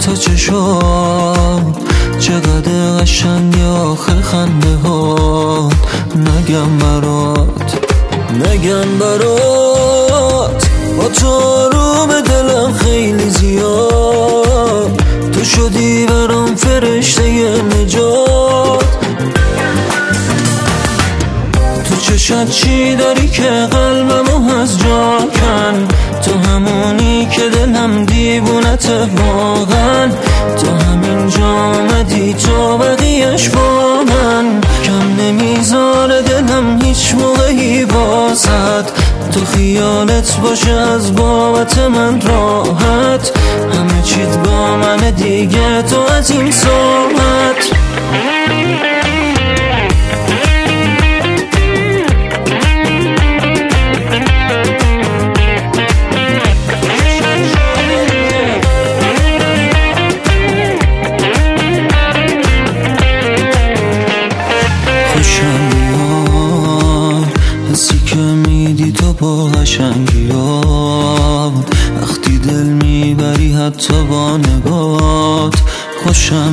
تا چشات چقدر قشنگه آخه خنده ها. نگم برات با تو آروم دلم خیلی زیاد. تو شدی برام فرشته نجات. تو چشات چی داری که قلبمو از جا کن؟ تو همونی که دلم دیوونته واقعا. تو همینجا آمدی تو بقیهش با من. کم نمیذاره دلم هیچ موقعی واسد. تو خیالت باشه از بابت من راحت. همه چیت با من دیگه تو از این ساعت. حسی که میدی تو با قشنگیات. وقتی دل میبری حتی با نگات. خوشم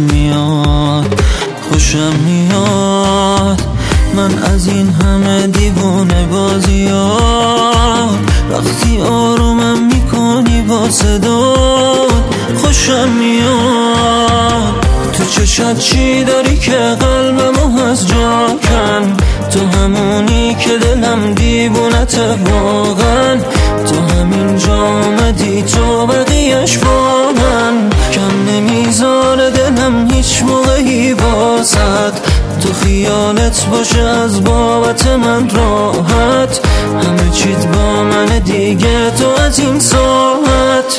میاد من از این همه دیوونه بازیات. وقتی آرومم میکنی با صدات. خوشم میاد تو چشات چی داری که قلبمو از جا کن؟ تو همونی که دلم دیوونته واقعا. تو همینجا آمدی تو بقیهش با من. کم نمیذاره دلم هیچ موقعی واسد. تو خیالت باشه از بابت من راحت. همه چیت با من دیگه تو از این ساعت.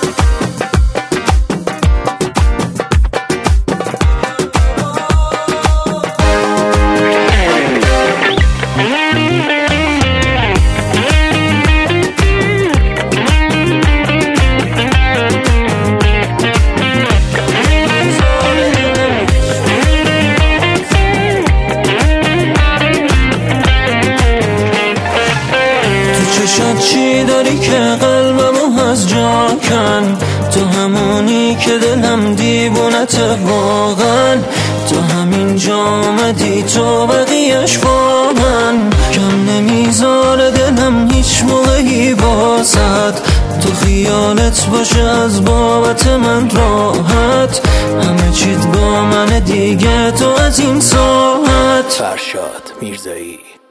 چی داری که قلبمو از جا کن؟ تو همونی که دلم دیوونته واقعا. تو همینجا آمدی تو بقیهش با من. کم نمیذاره دلم هیچ موقعی واسد. تو خیالت باشه از بابت من راحت. همه چیت با من دیگه تو از این ساعت. فرشاد میرزایی.